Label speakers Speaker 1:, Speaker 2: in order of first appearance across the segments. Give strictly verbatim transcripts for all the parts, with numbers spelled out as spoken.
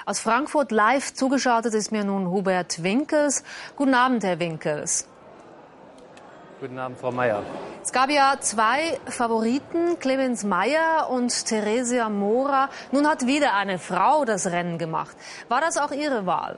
Speaker 1: Aus Frankfurt live zugeschaltet ist mir nun Hubert Winkels. Guten Abend, Herr Winkels.
Speaker 2: Guten Abend, Frau Mayer.
Speaker 1: Es gab ja zwei Favoriten, Clemens Meyer und Theresia Mora. Nun hat wieder eine Frau das Rennen gemacht. War das auch Ihre Wahl?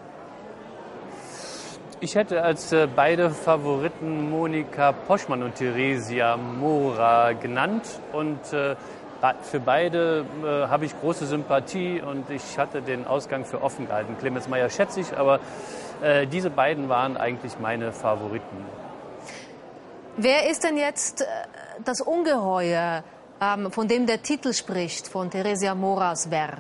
Speaker 2: Ich hätte als äh, beide Favoriten Monika Poschmann und Theresia Mora genannt. Und äh, für beide äh, habe ich große Sympathie und ich hatte den Ausgang für offen gehalten. Clemens Meyer schätze ich, aber äh, diese beiden waren eigentlich meine Favoriten.
Speaker 1: Wer ist denn jetzt äh, das Ungeheuer, ähm, von dem der Titel spricht, von Theresia Moras Werk?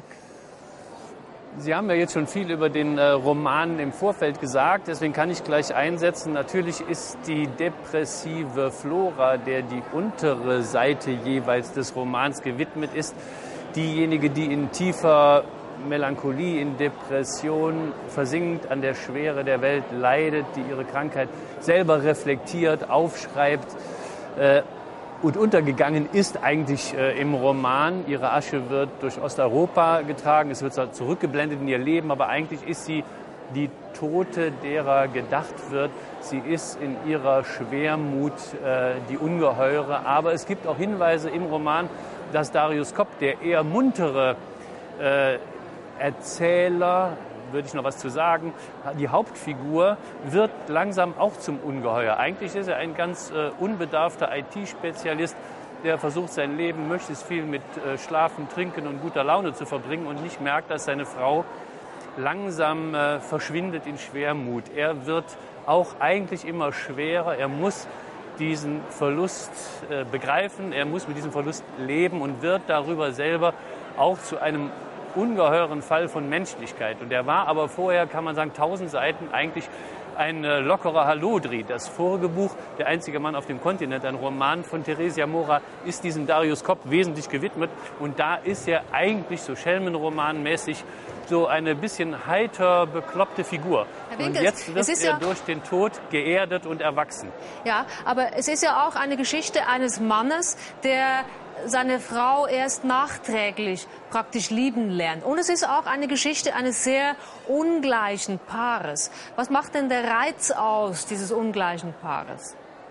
Speaker 2: Sie haben ja jetzt schon viel über den äh, Roman im Vorfeld gesagt, deswegen kann ich gleich einsetzen. Natürlich ist die depressive Flora, der die untere Seite jeweils des Romans gewidmet ist, diejenige, die in tiefer Melancholie, in Depression versinkt, an der Schwere der Welt leidet, die ihre Krankheit selber reflektiert, aufschreibt. Äh, Und untergegangen ist eigentlich äh, im Roman. Ihre Asche wird durch Osteuropa getragen. Es wird zwar zurückgeblendet in ihr Leben, aber eigentlich ist sie die Tote, derer gedacht wird. Sie ist in ihrer Schwermut äh, die Ungeheure. Aber es gibt auch Hinweise im Roman, dass Darius Kopp, der eher muntere äh, Erzähler, würde ich noch was zu sagen, die Hauptfigur wird langsam auch zum Ungeheuer. Eigentlich ist er ein ganz äh, unbedarfter I T-Spezialist, der versucht, sein Leben möglichst viel mit äh, Schlafen, Trinken und guter Laune zu verbringen und nicht merkt, dass seine Frau langsam äh, verschwindet in Schwermut. Er wird auch eigentlich immer schwerer. Er muss diesen Verlust äh, begreifen, er muss mit diesem Verlust leben und wird darüber selber auch zu einem ungeheuren Fall von Menschlichkeit. Und er war aber vorher, kann man sagen, tausend Seiten eigentlich ein äh, lockerer Hallodri. Das vorige Buch, Der einzige Mann auf dem Kontinent, ein Roman von Theresia Mora, ist diesem Darius Kopp wesentlich gewidmet. Und da ist er eigentlich so Schelmenromanmäßig so eine bisschen heiter, bekloppte Figur.
Speaker 1: Herr Winkels,
Speaker 2: und jetzt wird
Speaker 1: es ist
Speaker 2: er
Speaker 1: ja
Speaker 2: durch den Tod geerdet und erwachsen.
Speaker 1: Ja, aber es ist ja auch eine Geschichte eines Mannes, der seine Frau erst nachträglich praktisch lieben lernt. Und es ist auch eine Geschichte eines sehr ungleichen Paares. Was macht denn der Reiz aus dieses ungleichen Paares?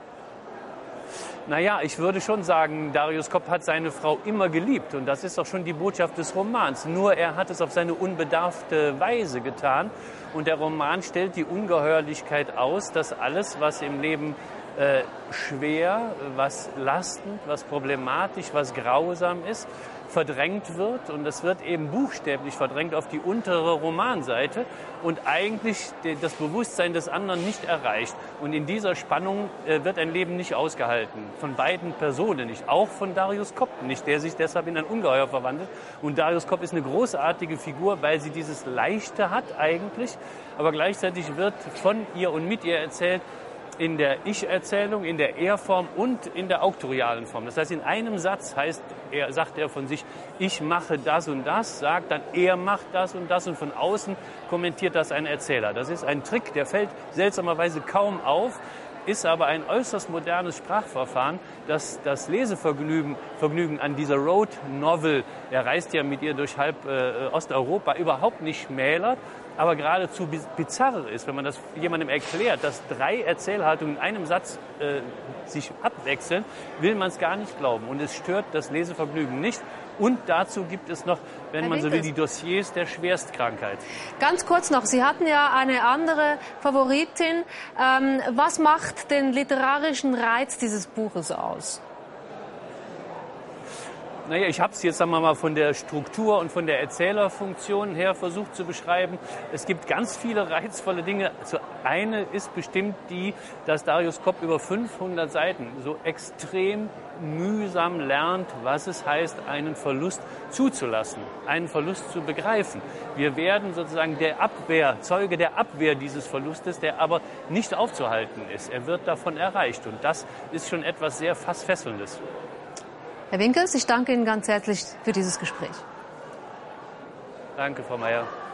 Speaker 2: Naja, ich würde schon sagen, Darius Kopp hat seine Frau immer geliebt. Und das ist auch schon die Botschaft des Romans. Nur er hat es auf seine unbedarfte Weise getan. Und der Roman stellt die Ungeheuerlichkeit aus, dass alles, was im Leben äh, schwer, was lastend, was problematisch, was grausam ist, verdrängt wird. Und das wird eben buchstäblich verdrängt auf die untere Romanseite und eigentlich das Bewusstsein des anderen nicht erreicht. Und in dieser Spannung äh, wird ein Leben nicht ausgehalten. Von beiden Personen nicht. Auch von Darius Kopp nicht, der sich deshalb in ein Ungeheuer verwandelt. Und Darius Kopp ist eine großartige Figur, weil sie dieses Leichte hat eigentlich. Aber gleichzeitig wird von ihr und mit ihr erzählt, in der Ich-Erzählung, in der Er-Form und in der auktorialen Form. Das heißt, in einem Satz heißt er, sagt er von sich, ich mache das und das, sagt dann, er macht das und das und von außen kommentiert das ein Erzähler. Das ist ein Trick, der fällt seltsamerweise kaum auf, ist aber ein äußerst modernes Sprachverfahren, das das Lesevergnügen Vergnügen an dieser Road Novel, er reist ja mit ihr durch halb äh, Osteuropa, überhaupt nicht schmälert, aber geradezu bizarr ist, wenn man das jemandem erklärt, dass drei Erzählhaltungen in einem Satz äh, sich abwechseln, will man es gar nicht glauben. Und es stört das Lesevergnügen nicht. Und dazu gibt es noch, wenn
Speaker 1: Herr
Speaker 2: man so will,
Speaker 1: Winkels,
Speaker 2: die Dossiers der Schwerstkrankheit.
Speaker 1: Ganz kurz noch, Sie hatten ja eine andere Favoritin. Ähm, was macht den literarischen Reiz dieses Buches aus?
Speaker 2: Naja, ich habe es jetzt, sagen wir mal, von der Struktur und von der Erzählerfunktion her versucht zu beschreiben. Es gibt ganz viele reizvolle Dinge. Also eine ist bestimmt die, dass Darius Kopp über fünfhundert Seiten so extrem mühsam lernt, was es heißt, einen Verlust zuzulassen, einen Verlust zu begreifen. Wir werden sozusagen der Abwehr, Zeuge der Abwehr dieses Verlustes, der aber nicht aufzuhalten ist. Er wird davon erreicht. Und das ist schon etwas sehr fast Fesselndes.
Speaker 1: Herr Winkels, ich danke Ihnen ganz herzlich für dieses Gespräch.
Speaker 2: Danke, Frau Mayer.